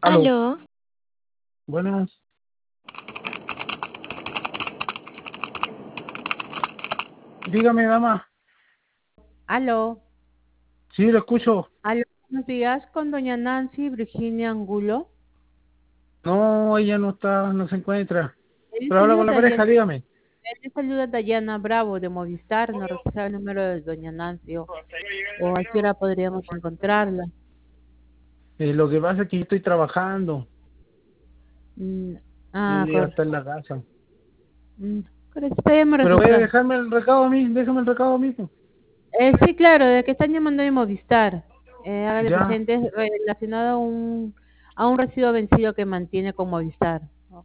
Aló, Aló, buenas. Dígame, dama. Aló, Sí, lo escucho. aló, buenos días con doña Nancy Virginia Angulo. No, ella no está, no se encuentra. Le Pero habla saluda con la pareja, Dayana, dígame. le saluda Dayana Bravo de Movistar, no recuerda el número de doña Nancy o a qué hora podríamos encontrarla. Lo que pasa es que yo estoy trabajando Mm, y ah, ella está en la casa. mm, Estaríamos Pero voy a registrando. dejarme el recado a mí, déjame el recado a mí, pues. Sí, claro, de que están llamando de Movistar. Hágale Ya, presente es relacionado a un recibo vencido que mantiene con Movistar.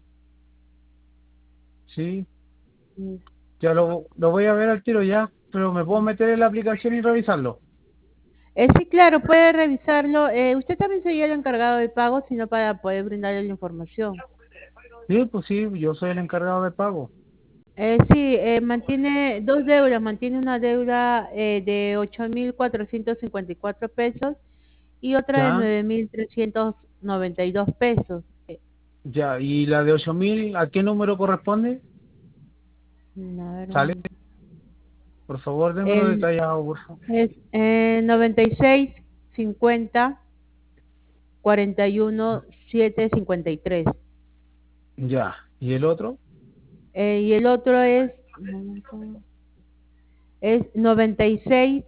sí, Mm. ya lo voy a ver al tiro ya, pero me puedo meter en la aplicación y revisarlo. Sí, claro, puede revisarlo. Usted también sería el encargado de pago, sino para poder brindarle la información. Sí, pues sí, yo soy el encargado de pago. Sí, mantiene dos deudas. Mantiene una deuda de 8.454 pesos y otra de Ya, 9.392 pesos. ya, y la de 8.000, ¿a qué número corresponde? A ver, ¿Sale? Por favor, démelo el, detallado, por favor. es 96 50 41 7 53. Ya, ¿y el otro? Y el otro es 96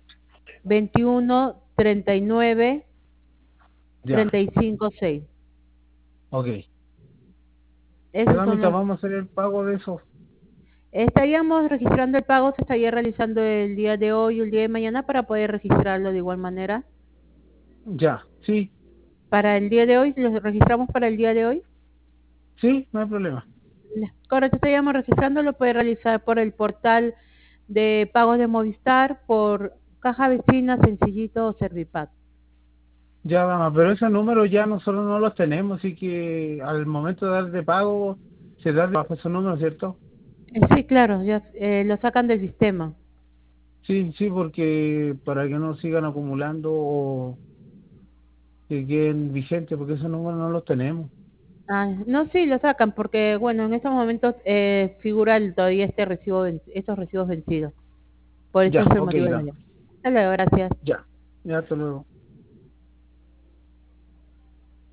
21 39 Ya, 35 6. ok. Ya, Esos son damita, los. vamos a hacer el pago de eso. Estaríamos registrando el pago, se estaría realizando el día de hoy o el día de mañana para poder registrarlo de igual manera. Ya, sí, Para el día de hoy, ¿lo registramos para el día de hoy? sí, no hay problema. Correcto, estaríamos registrando, lo puede realizar por el portal de pagos de Movistar, por Caja Vecina, Sencillito o Servipack. Ya, dama, pero esos números ya nosotros no los tenemos, así que al momento de dar de pago se da bajo esos números, ¿cierto? Sí, claro, ya lo sacan del sistema. Sí, sí, porque para que no sigan acumulando o que queden vigentes, porque esos números no los tenemos. Ah, no, sí, lo sacan porque, bueno, en estos momentos figura todavía estos recibos vencidos. Por eso Ya, es el ok, motivo de la dama, llamada. Hasta luego, gracias. ya, ya, hasta luego.